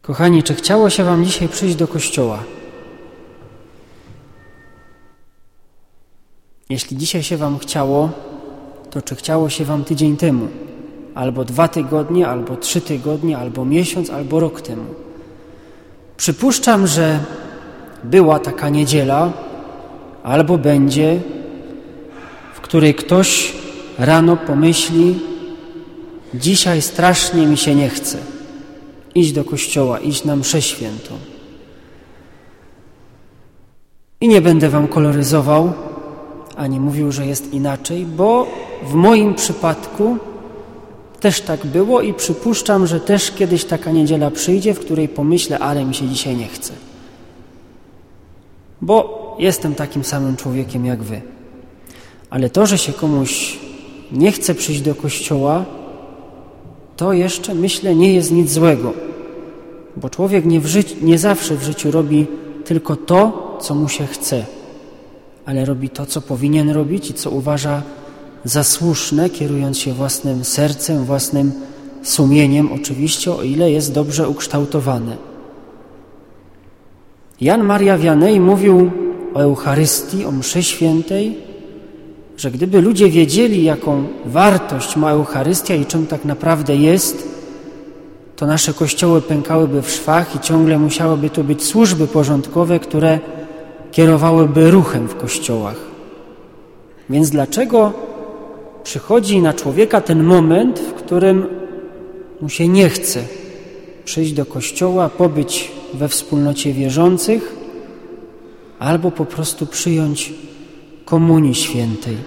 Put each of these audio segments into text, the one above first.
Kochani, czy chciało się wam dzisiaj przyjść do kościoła? Jeśli dzisiaj się wam chciało, to czy chciało się wam tydzień temu? Albo 2 tygodnie, albo 3 tygodnie, albo miesiąc, albo rok temu? Przypuszczam, że była taka niedziela, albo będzie, w której ktoś rano pomyśli: dzisiaj strasznie mi się nie chce iść do kościoła, iść na mszę świętą. I nie będę wam koloryzował, ani mówił, że jest inaczej, bo w moim przypadku też tak było i przypuszczam, że też kiedyś taka niedziela przyjdzie, w której pomyślę: ale mi się dzisiaj nie chce. Bo jestem takim samym człowiekiem jak wy. Ale to, że się komuś nie chce przyjść do kościoła, to jeszcze, myślę, nie jest nic złego. Bo człowiek nie zawsze w życiu robi tylko to, co mu się chce, ale robi to, co powinien robić i co uważa za słuszne, kierując się własnym sercem, własnym sumieniem, oczywiście, o ile jest dobrze ukształtowane. Jan Maria Vianney mówił o Eucharystii, o mszy świętej, że gdyby ludzie wiedzieli, jaką wartość ma Eucharystia i czym tak naprawdę jest, to nasze kościoły pękałyby w szwach i ciągle musiałyby tu być służby porządkowe, które kierowałyby ruchem w kościołach. Więc dlaczego przychodzi na człowieka ten moment, w którym mu się nie chce przyjść do kościoła, pobyć we wspólnocie wierzących albo po prostu przyjąć Komunii Świętej?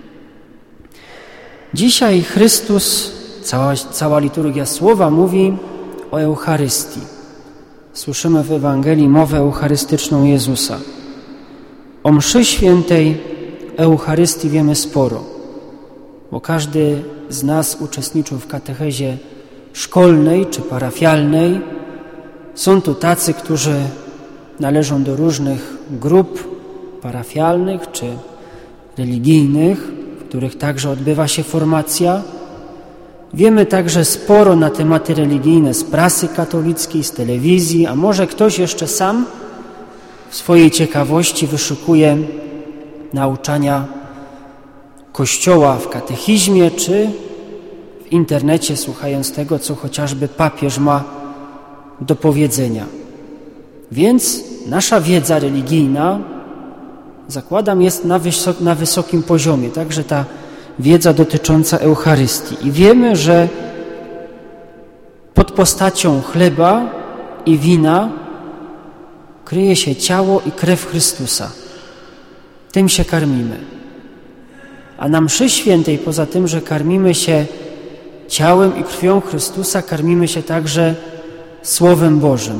Dzisiaj Chrystus, cała liturgia Słowa mówi o Eucharystii. Słyszymy w Ewangelii mowę eucharystyczną Jezusa. O mszy świętej Eucharystii wiemy sporo, bo każdy z nas uczestniczył w katechezie szkolnej czy parafialnej. Są tu tacy, którzy należą do różnych grup parafialnych czy religijnych, w których także odbywa się formacja. Wiemy także sporo na tematy religijne z prasy katolickiej, z telewizji, a może ktoś jeszcze sam w swojej ciekawości wyszukuje nauczania Kościoła w katechizmie czy w internecie, słuchając tego, co chociażby papież ma do powiedzenia. Więc nasza wiedza religijna, zakładam, jest na wysokim poziomie, także ta wiedza dotycząca Eucharystii. I wiemy, że pod postacią chleba i wina kryje się ciało i krew Chrystusa. Tym się karmimy. A na mszy świętej, poza tym, że karmimy się ciałem i krwią Chrystusa, karmimy się także Słowem Bożym.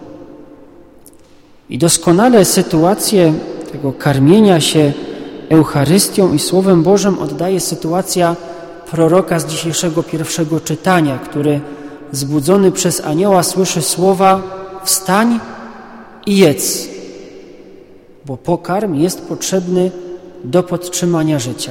I doskonale sytuację tego karmienia się Eucharystią i Słowem Bożym oddaje sytuacja proroka z dzisiejszego pierwszego czytania, który zbudzony przez anioła słyszy słowa: wstań i jedz, bo pokarm jest potrzebny do podtrzymania życia.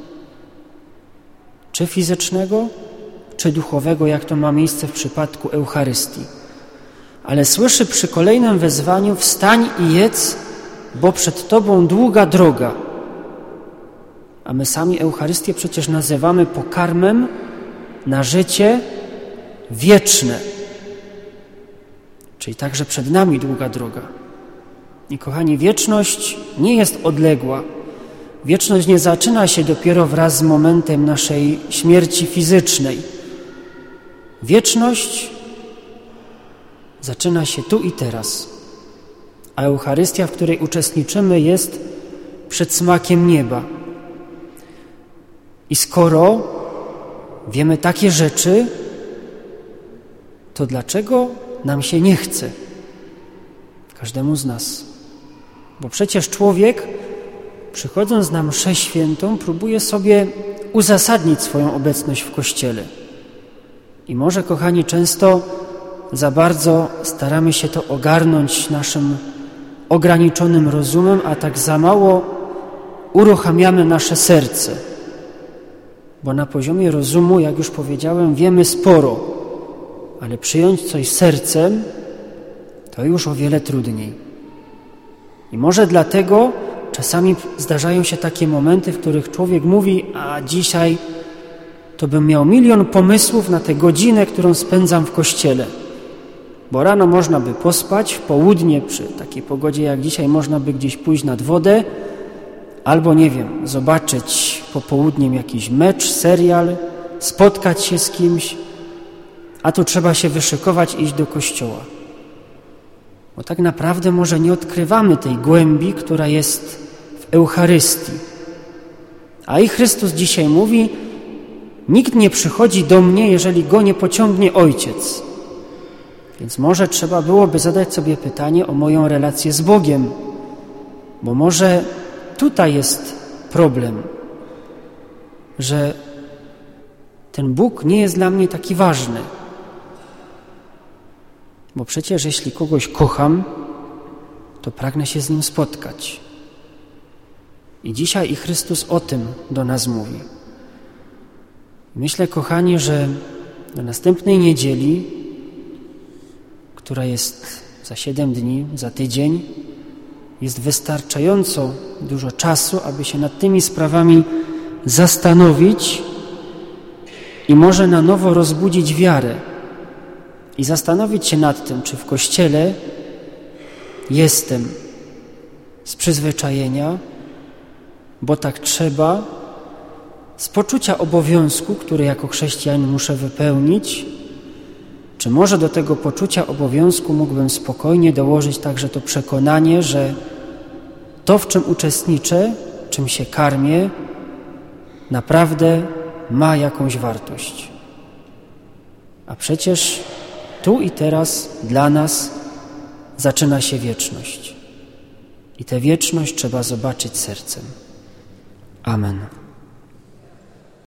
Czy fizycznego, czy duchowego, jak to ma miejsce w przypadku Eucharystii. Ale słyszy przy kolejnym wezwaniu: wstań i jedz, bo przed Tobą długa droga. A my sami Eucharystię przecież nazywamy pokarmem na życie wieczne. Czyli także przed nami długa droga. I kochani, wieczność nie jest odległa. Wieczność nie zaczyna się dopiero wraz z momentem naszej śmierci fizycznej. Wieczność zaczyna się tu i teraz. A Eucharystia, w której uczestniczymy, jest przedsmakiem nieba. I skoro wiemy takie rzeczy, to dlaczego nam się nie chce? Każdemu z nas. Bo przecież człowiek, przychodząc na mszę świętą, próbuje sobie uzasadnić swoją obecność w Kościele. I może, kochani, często za bardzo staramy się to ogarnąć naszym ograniczonym rozumem, a tak za mało uruchamiamy nasze serce. Bo na poziomie rozumu, jak już powiedziałem, wiemy sporo, ale przyjąć coś sercem to już o wiele trudniej. I może dlatego czasami zdarzają się takie momenty, w których człowiek mówi, a dzisiaj to bym miał 1 000 000 pomysłów na tę godzinę, którą spędzam w kościele. Bo rano można by pospać, w południe przy takiej pogodzie jak dzisiaj można by gdzieś pójść nad wodę, albo nie wiem, zobaczyć popołudniem jakiś mecz, serial, spotkać się z kimś, a tu trzeba się wyszykować i iść do kościoła. Bo tak naprawdę może nie odkrywamy tej głębi, która jest w Eucharystii. A i Chrystus dzisiaj mówi, nikt nie przychodzi do mnie, jeżeli go nie pociągnie Ojciec. Więc może trzeba byłoby zadać sobie pytanie o moją relację z Bogiem, bo może tutaj jest problem, że ten Bóg nie jest dla mnie taki ważny. Bo przecież jeśli kogoś kocham, to pragnę się z Nim spotkać. I dzisiaj i Chrystus o tym do nas mówi. Myślę, kochani, że do następnej niedzieli, która jest za 7 dni, za tydzień, jest wystarczająco dużo czasu, aby się nad tymi sprawami zastanowić i może na nowo rozbudzić wiarę i zastanowić się nad tym, czy w Kościele jestem z przyzwyczajenia, bo tak trzeba, z poczucia obowiązku, który jako chrześcijanin muszę wypełnić, czy może do tego poczucia obowiązku mógłbym spokojnie dołożyć także to przekonanie, że to, w czym uczestniczę, czym się karmię, naprawdę ma jakąś wartość. A przecież tu i teraz dla nas zaczyna się wieczność. I tę wieczność trzeba zobaczyć sercem. Amen.